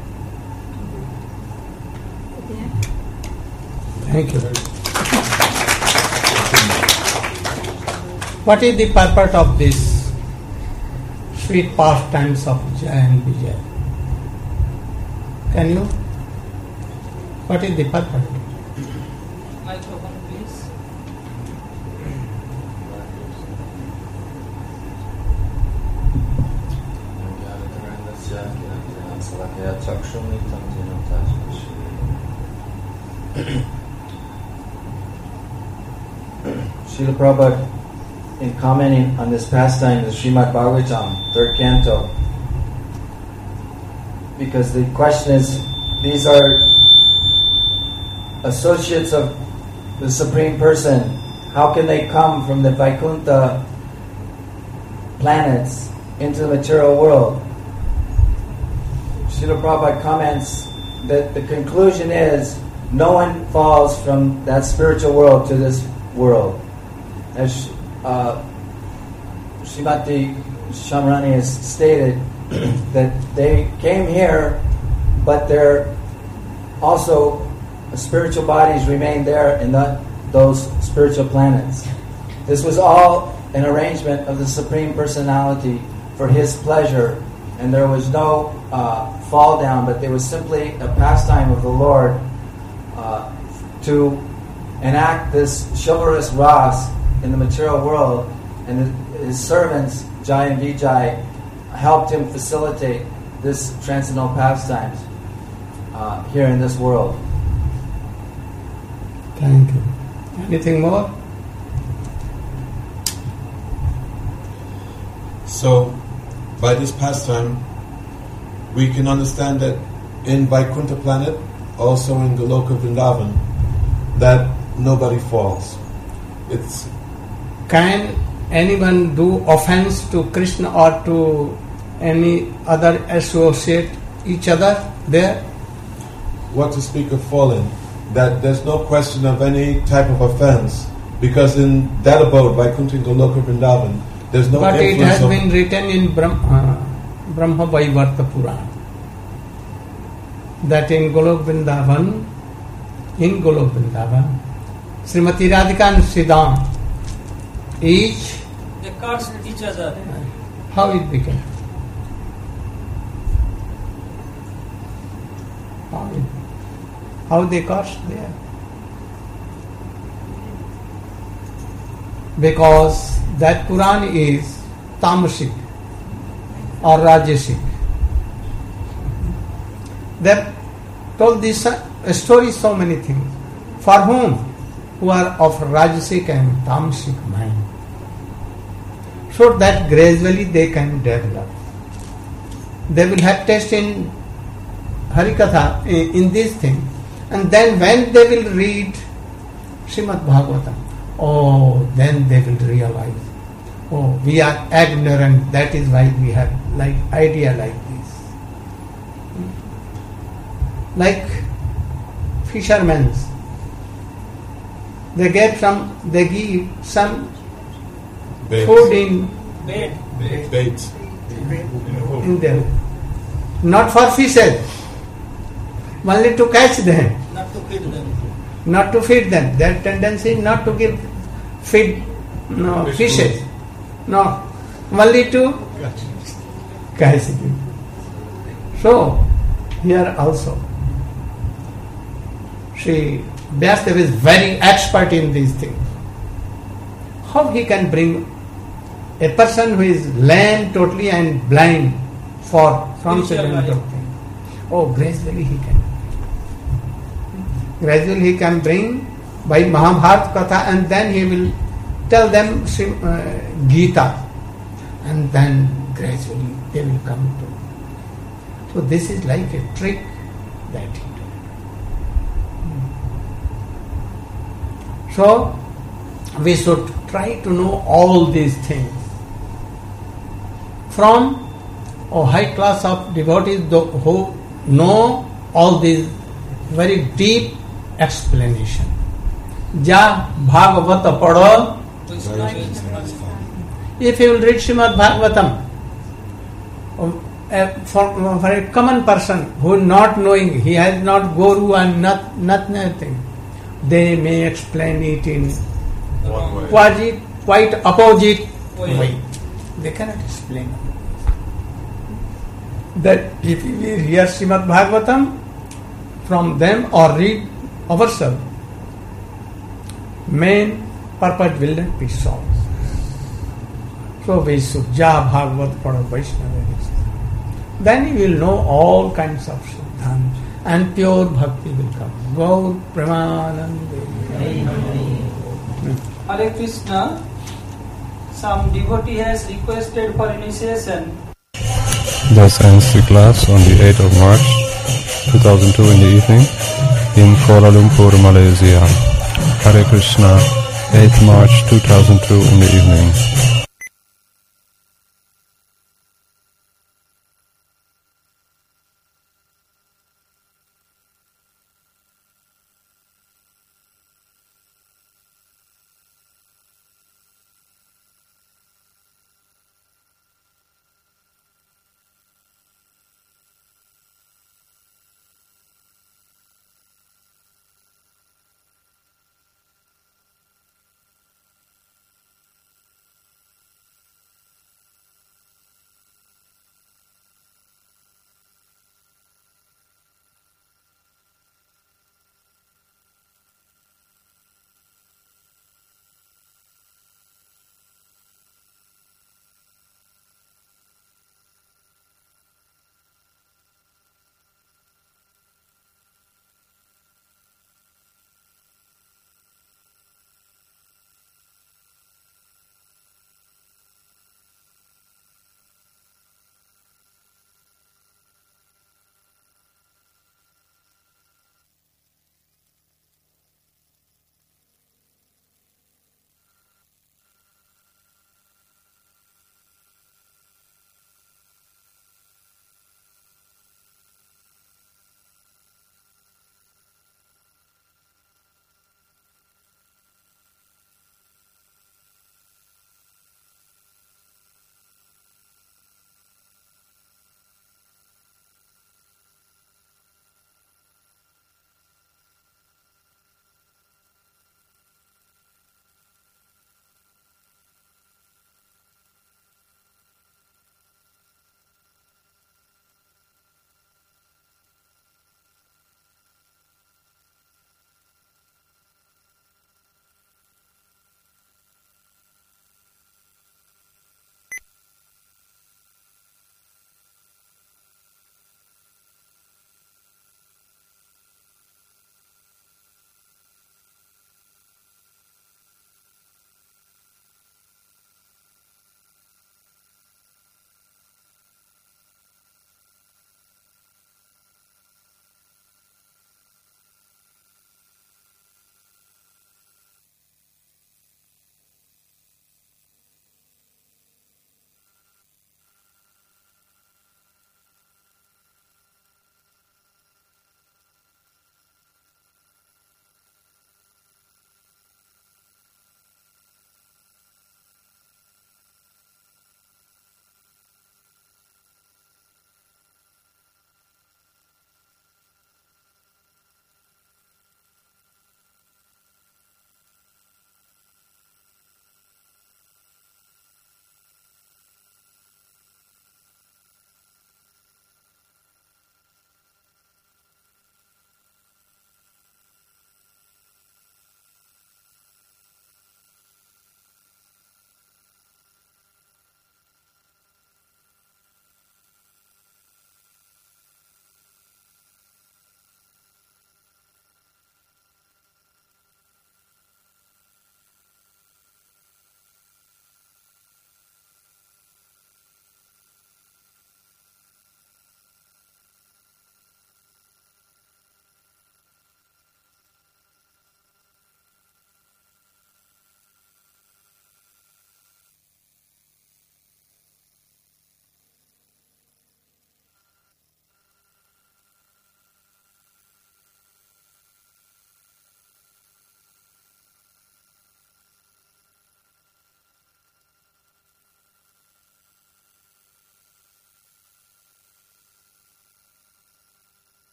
Speaker 1: Thank you. What is the purpose of this sweet pastimes of Jai and Vijay? Can you? What is the purpose?
Speaker 7: Microphone, please.
Speaker 6: Srila Prabhupada, in commenting on this pastime, the Srimad Bhagavatam, third canto, because the question is, these are associates of the Supreme Person. How can they come from the Vaikuntha planets into the material world? Srila Prabhupada comments that the conclusion is no one falls from that spiritual world to this world. As uh, Srimati Shamrani has stated, that they came here, but their also spiritual bodies remained there in the, those spiritual planets. This was all an arrangement of the Supreme Personality for His pleasure, and there was no uh, fall down, but there was simply a pastime of the Lord uh, to enact this chivalrous ras in the material world, and His servants, Jai and Vijay, helped Him facilitate this transcendental pastimes uh, here in this world.
Speaker 1: Thank you. Anything more?
Speaker 2: So, by this pastime, we can understand that in Vaikuntha planet, also in Goloka Vrindavan, that nobody falls. It's
Speaker 1: Can anyone do offense to Krishna or to any other associate each other there?
Speaker 2: what to speak of falling, that there's no question of any type of offense, because in that abode, Vaikuntha Goloka Vrindavan, there's no
Speaker 1: but it
Speaker 2: influence
Speaker 1: has
Speaker 2: of...
Speaker 1: been written in Brahma, uh, Brahma Vaivarta Purana that in Golok Vrindavan, in Golok Vrindavan, Srimati Radhika and Siddham, each...
Speaker 7: They cursed each other.
Speaker 1: How it became? How, it, how they cursed there? Because that Quran is tamasic or rajasic. They have told this uh, story so many things. For whom? Who are of rajasic and tamasic mind. So that gradually they can develop. They will have taste in Harikatha, in, in this thing. And then when they will read Srimad Bhagavatam, oh, then they will realize, oh, we are ignorant, that is why we have like idea like this. Like fishermen, they get some, they give some
Speaker 2: Bait.
Speaker 1: food in,
Speaker 7: Bait.
Speaker 2: Bait. Bait.
Speaker 1: in them, not for fishes, only to catch them,
Speaker 7: Not to feed them.
Speaker 1: not to feed them. Their tendency is not to give feed no
Speaker 2: Fish
Speaker 1: fishes, no, only to catch them. So here also, Sri Vyasdev is very expert in these things. How he can bring a person who is lame totally and blind for transcendental thing? Oh, gradually he can. Gradually he can bring by Mahabharata Katha, and then he will tell them uh, Gita, and then gradually they will come to. So this is like a trick that he does. So we should try to know all these things from a high class of devotees who know all these very deep explanation. Ja Bhagavata Pada. If you will read Srimad Bhagavatam, uh, for, for a common person who is not knowing, he has not guru and not, not nothing, they may explain it in quasi, quite opposite way. They cannot explain that. If we hear Srimad Bhagavatam from them or read ourselves, main purpose will not be solved. So we should ja Bhagavat Pada Vaishnava. Then you will know all kinds of siddhanta and pure bhakti will come. Gaur Premanande.
Speaker 7: Hare Krishna, some devotee has requested for initiation.
Speaker 3: Thus ends the class on the eighth of March two thousand two in the evening in Kuala Lumpur, Malaysia. Hare Krishna, eighth March two thousand two in the evening.